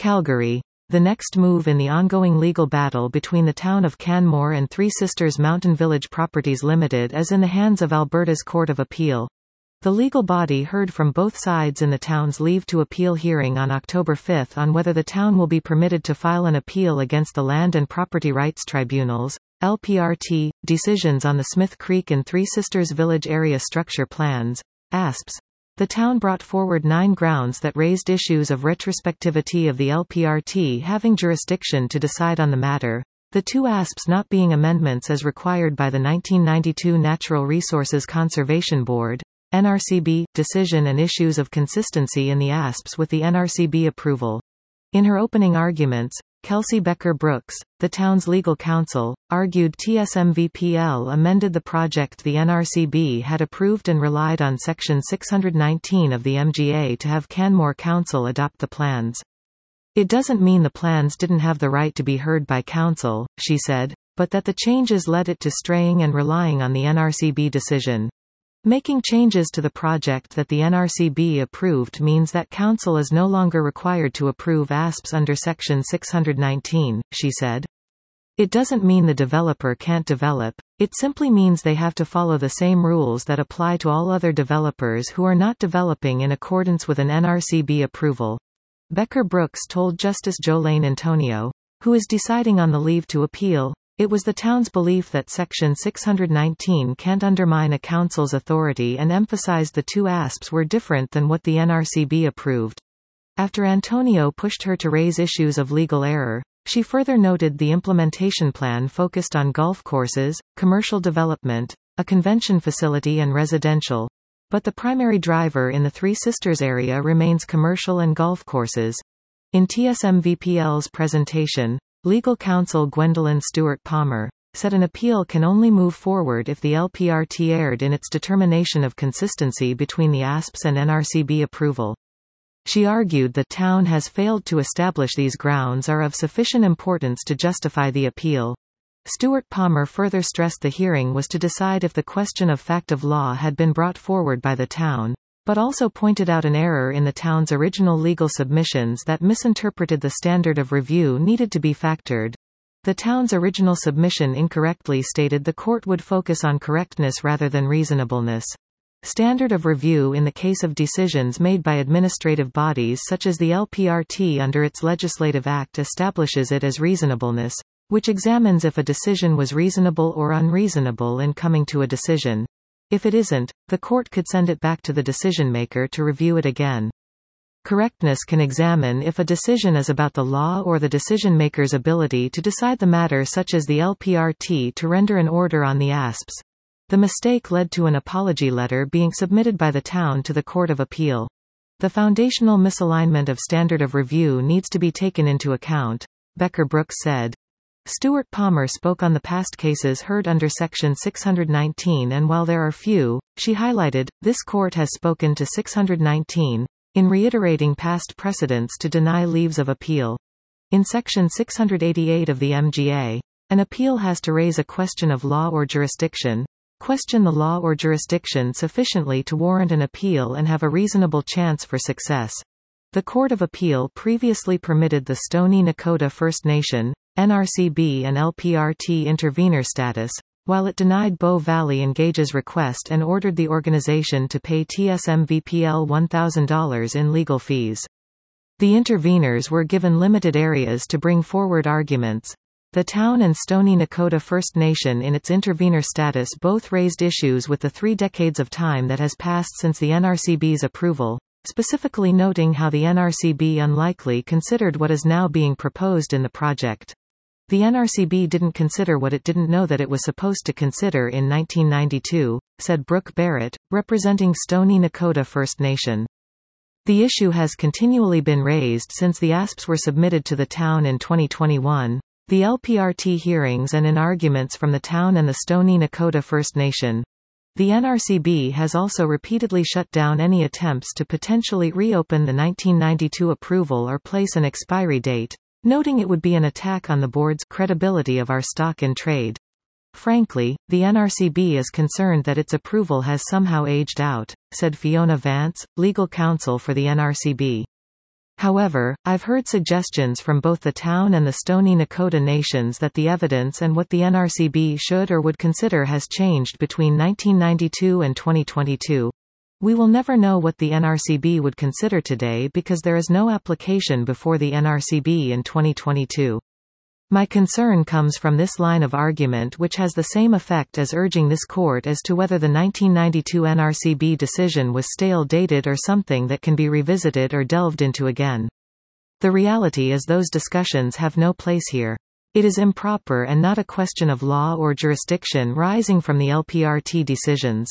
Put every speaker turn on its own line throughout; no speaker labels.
Calgary. The next move in the ongoing legal battle between the town of Canmore and Three Sisters Mountain Village Properties Limited is in the hands of Alberta's Court of Appeal. The legal body heard from both sides in the town's leave to appeal hearing on October 5 on whether the town will be permitted to file an appeal against the Land and Property Rights Tribunals, LPRT, decisions on the Smith Creek and Three Sisters Village Area Structure Plans, ASPs. The town brought forward 9 grounds that raised issues of retrospectivity of the LPRT having jurisdiction to decide on the matter, the 2 ASPs not being amendments as required by the 1992 Natural Resources Conservation Board, NRCB, decision and issues of consistency in the ASPs with the NRCB approval. In her opening arguments, Kelsey Becker Brooks, the town's legal counsel, argued TSMVPL amended the project the NRCB had approved and relied on Section 619 of the MGA to have Canmore Council adopt the plans. It doesn't mean the plans didn't have the right to be heard by Council, she said, but that the changes led it to straying and relying on the NRCB decision. Making changes to the project that the NRCB approved means that Council is no longer required to approve ASPs under Section 619, she said. It doesn't mean the developer can't develop, it simply means they have to follow the same rules that apply to all other developers who are not developing in accordance with an NRCB approval. Becker Brooks told Justice Jolene Antonio, who is deciding on the leave to appeal, it was the town's belief that Section 619 can't undermine a council's authority and emphasized the 2 ASPs were different than what the NRCB approved. After Antonio pushed her to raise issues of legal error, she further noted the implementation plan focused on golf courses, commercial development, a convention facility and residential. But the primary driver in the Three Sisters area remains commercial and golf courses. In TSMVPL's presentation, legal counsel Gwendolyn Stewart Palmer said an appeal can only move forward if the LPRT erred in its determination of consistency between the ASPs and NRCB approval. She argued the town has failed to establish these grounds are of sufficient importance to justify the appeal. Stewart Palmer further stressed the hearing was to decide if the question of fact of law had been brought forward by the town, but also pointed out an error in the town's original legal submissions that misinterpreted the standard of review needed to be factored. The town's original submission incorrectly stated the court would focus on correctness rather than reasonableness. Standard of review in the case of decisions made by administrative bodies such as the LPRT under its legislative act establishes it as reasonableness, which examines if a decision was reasonable or unreasonable in coming to a decision. If it isn't, the court could send it back to the decision-maker to review it again. Correctness can examine if a decision is about the law or the decision-maker's ability to decide the matter, such as the LPRT to render an order on the ASPs. The mistake led to an apology letter being submitted by the town to the Court of Appeal. The foundational misalignment of standard of review needs to be taken into account, Becker Brooks said. Stewart Palmer spoke on the past cases heard under Section 619, and while there are few, she highlighted, this court has spoken to 619, in reiterating past precedents to deny leaves of appeal. In Section 688 of the MGA, an appeal has to raise a question of law or jurisdiction, question the law or jurisdiction sufficiently to warrant an appeal and have a reasonable chance for success. The Court of Appeal previously permitted the Stoney Nakoda First Nation, NRCB and LPRT intervenor status, while it denied Bow Valley Engage's request and ordered the organization to pay TSMVPL $1,000 in legal fees. The intervenors were given limited areas to bring forward arguments. The town and Stoney Nakoda First Nation in its intervenor status both raised issues with the 3 decades of time that has passed since the NRCB's approval, specifically noting how the NRCB unlikely considered what is now being proposed in the project. The NRCB didn't consider what it didn't know that it was supposed to consider in 1992, said Brooke Barrett, representing Stoney Nakoda First Nation. The issue has continually been raised since the ASPs were submitted to the town in 2021, the LPRT hearings and in arguments from the town and the Stoney Nakoda First Nation. The NRCB has also repeatedly shut down any attempts to potentially reopen the 1992 approval or place an expiry date, noting it would be an attack on the board's credibility of our stock in trade. Frankly, the NRCB is concerned that its approval has somehow aged out, said Fiona Vance, legal counsel for the NRCB. However, I've heard suggestions from both the town and the Stoney Nakoda nations that the evidence and what the NRCB should or would consider has changed between 1992 and 2022. We will never know what the NRCB would consider today because there is no application before the NRCB in 2022. My concern comes from this line of argument, which has the same effect as urging this court as to whether the 1992 NRCB decision was stale dated or something that can be revisited or delved into again. The reality is those discussions have no place here. It is improper and not a question of law or jurisdiction rising from the LPRT decisions.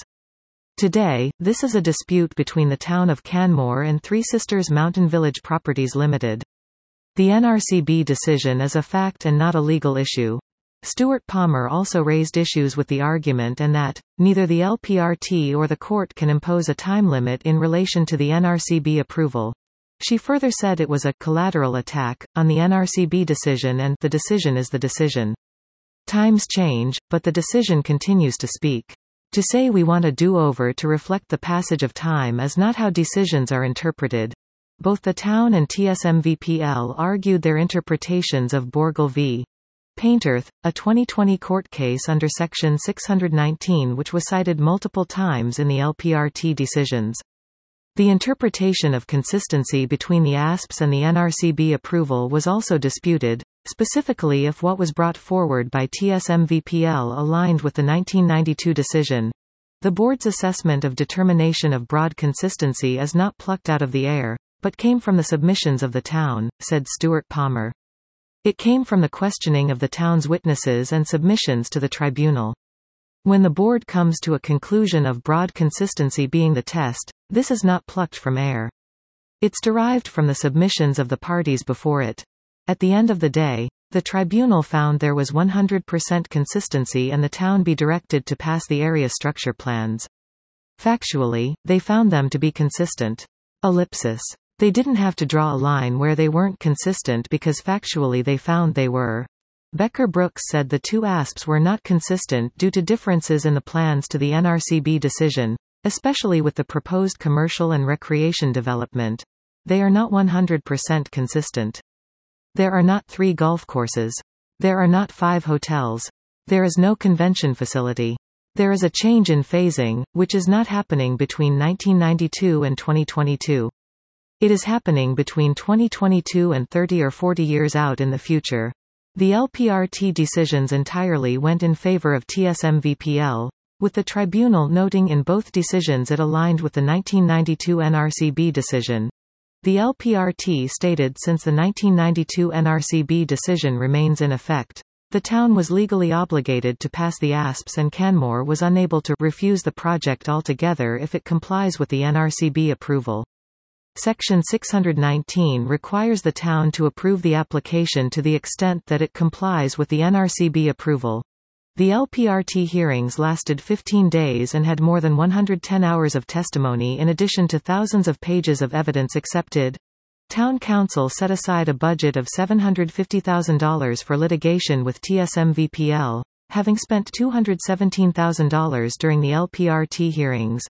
Today, this is a dispute between the town of Canmore and Three Sisters Mountain Village Properties Limited. The NRCB decision is a fact and not a legal issue. Stuart Palmer also raised issues with the argument and that, neither the LPRT or the court can impose a time limit in relation to the NRCB approval. She further said it was a collateral attack on the NRCB decision and the decision is the decision. Times change, but the decision continues to speak. To say we want a do-over to reflect the passage of time is not how decisions are interpreted. Both the town and TSMVPL argued their interpretations of Borgel v. Painterth, a 2020 court case under Section 619 which was cited multiple times in the LPRT decisions. The interpretation of consistency between the ASPs and the NRCB approval was also disputed, specifically if what was brought forward by TSMVPL aligned with the 1992 decision. The board's assessment of determination of broad consistency is not plucked out of the air, but came from the submissions of the town, said Stuart Palmer. It came from the questioning of the town's witnesses and submissions to the tribunal. When the board comes to a conclusion of broad consistency being the test, this is not plucked from air. It's derived from the submissions of the parties before it. At the end of the day, the tribunal found there was 100% consistency and the town be directed to pass the area structure plans. Factually, they found them to be consistent. Ellipsis. They didn't have to draw a line where they weren't consistent because factually they found they were. Becker Brooks said the two ASPs were not consistent due to differences in the plans to the NRCB decision, especially with the proposed commercial and recreation development. They are not 100% consistent. There are not 3 golf courses. There are not 5 hotels. There is no convention facility. There is a change in phasing, which is not happening between 1992 and 2022. It is happening between 2022 and 30 or 40 years out in the future. The LPRT decisions entirely went in favor of TSMVPL, with the tribunal noting in both decisions it aligned with the 1992 NRCB decision. The LPRT stated since the 1992 NRCB decision remains in effect, the town was legally obligated to pass the ASPs and Canmore was unable to refuse the project altogether if it complies with the NRCB approval. Section 619 requires the town to approve the application to the extent that it complies with the NRCB approval. The LPRT hearings lasted 15 days and had more than 110 hours of testimony in addition to thousands of pages of evidence accepted. Town Council set aside a budget of $750,000 for litigation with TSMVPL, having spent $217,000 during the LPRT hearings.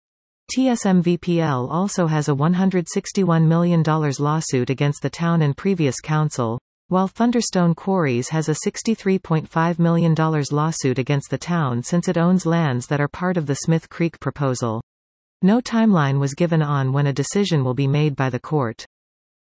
TSMVPL also has a $161 million lawsuit against the town and previous council, while Thunderstone Quarries has a $63.5 million lawsuit against the town since it owns lands that are part of the Smith Creek proposal. No timeline was given on when a decision will be made by the court.